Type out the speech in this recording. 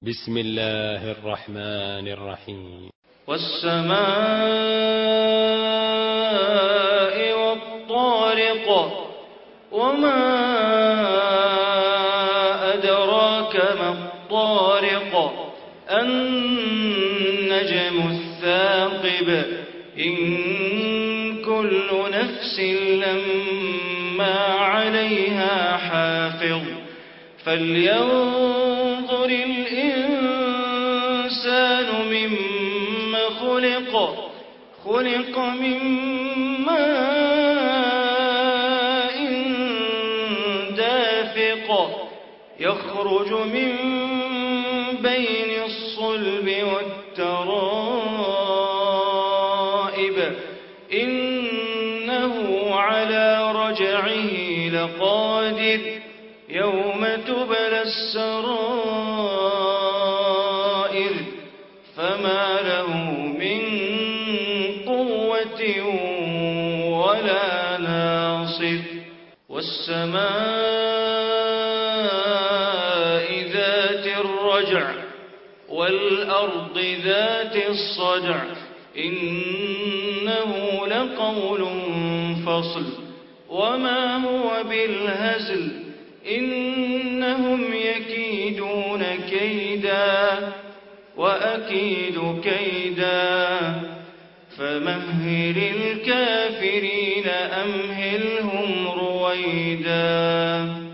بسم الله الرحمن الرحيم. والسماء والطارق وما أدراك ما الطارق النجم الثاقب إن كل نفس لما عليها حافظ فلينظر الإنسان مما خلق من ماء دافق يخرج من بين الصلب والترائب إنه على رجعه لقادر يوم تبلى السرائر فما له من قوة ولا ناصر والسماء ذات الرجع والأرض ذات الصدع إنه لقول فصل وما هو بالهزل إنهم يكيدون كيدا وأكيد كيدا فمهل الكافرين أمهلهم رويدا.